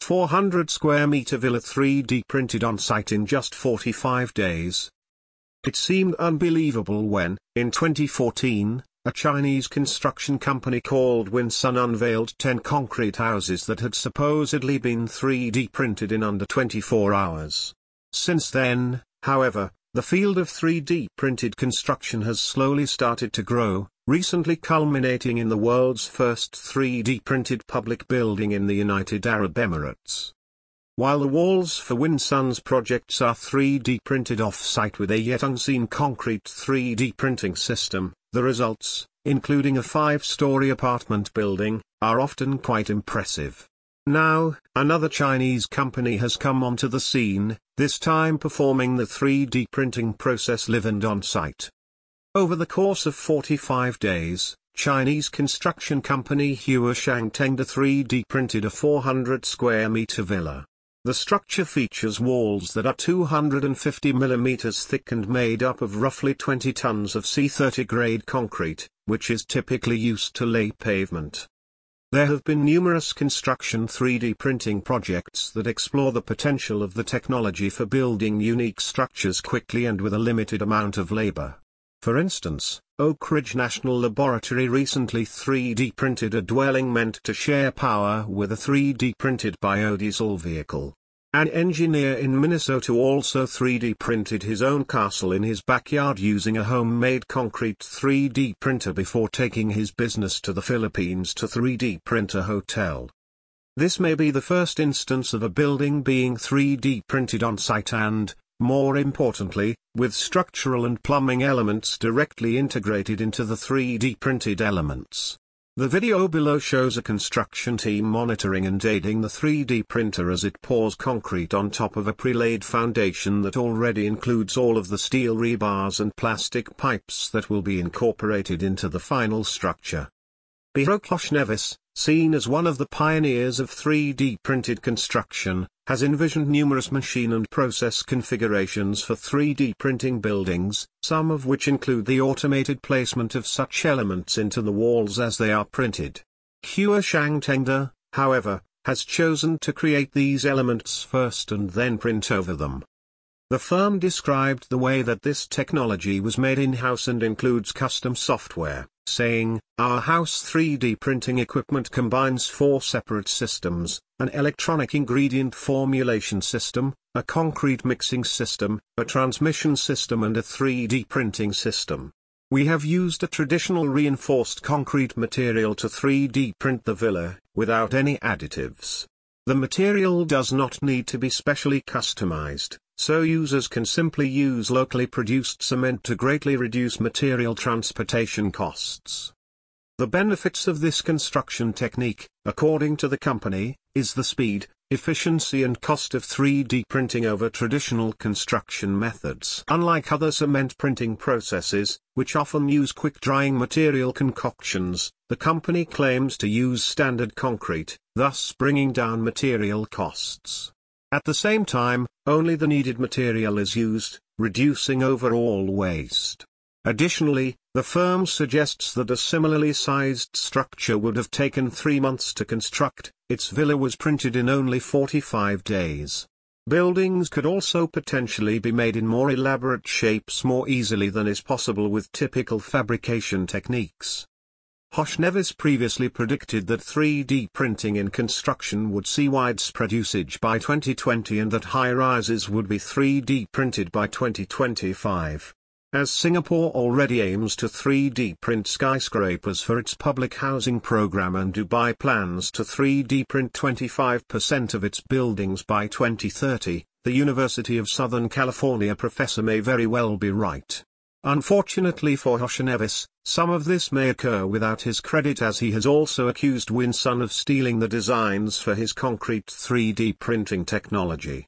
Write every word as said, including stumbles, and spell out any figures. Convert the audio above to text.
four hundred square meter villa three D printed on site in just forty-five days. It seemed unbelievable when, in twenty fourteen, a Chinese construction company called Winsun unveiled ten concrete houses that had supposedly been three D printed in under twenty-four hours. Since then, however, the field of three D printed construction has slowly started to grow, recently culminating in the world's first three D printed public building in the United Arab Emirates. While the walls for Winsun's projects are three D printed off-site with a yet unseen concrete three D printing system, the results, including a five-story apartment building, are often quite impressive. Now, another Chinese company has come onto the scene, this time performing the three D printing process live and on-site. Over the course of forty-five days, Chinese construction company Hua Shangtengda three D printed a four hundred square meter villa. The structure features walls that are two hundred fifty millimeters thick and made up of roughly twenty tons of C thirty grade concrete, which is typically used to lay pavement. There have been numerous construction three D printing projects that explore the potential of the technology for building unique structures quickly and with a limited amount of labor. For instance, Oak Ridge National Laboratory recently three D printed a dwelling meant to share power with a three D printed biodiesel vehicle. An engineer in Minnesota also three D printed his own castle in his backyard using a homemade concrete three D printer before taking his business to the Philippines to three D print a hotel. This may be the first instance of a building being three D printed on site and, more importantly, with structural and plumbing elements directly integrated into the three D printed elements. The video below shows a construction team monitoring and aiding the three D printer as it pours concrete on top of a pre-laid foundation that already includes all of the steel rebars and plastic pipes that will be incorporated into the final structure. Baruch Hoshnevis, seen as one of the pioneers of three D printed construction, has envisioned numerous machine and process configurations for three D printing buildings, some of which include the automated placement of such elements into the walls as they are printed. Hua Shangtengda, however, has chosen to create these elements first and then print over them. The firm described the way that this technology was made in-house and includes custom software, saying, "Our house three D printing equipment combines four separate systems, an electronic ingredient formulation system, a concrete mixing system, a transmission system and a three D printing system. We have used a traditional reinforced concrete material to three D print the villa, without any additives. The material does not need to be specially customized, so users can simply use locally produced cement to greatly reduce material transportation costs." The benefits of this construction technique, according to the company, is the speed, efficiency and cost of three D printing over traditional construction methods. Unlike other cement printing processes, which often use quick-drying material concoctions, the company claims to use standard concrete, thus bringing down material costs. At the same time, only the needed material is used, reducing overall waste. Additionally, the firm suggests that a similarly sized structure would have taken three months to construct. Its villa was printed in only forty-five days. Buildings could also potentially be made in more elaborate shapes more easily than is possible with typical fabrication techniques. Hoshnevis previously predicted that three D printing in construction would see widespread usage by twenty twenty and that high-rises would be three D printed by twenty twenty-five. As Singapore already aims to three D print skyscrapers for its public housing program and Dubai plans to three D print twenty-five percent of its buildings by twenty thirty, the University of Southern California professor may very well be right. Unfortunately for Hoshnevis, some of this may occur without his credit, as he has also accused Winsun of stealing the designs for his concrete three D printing technology.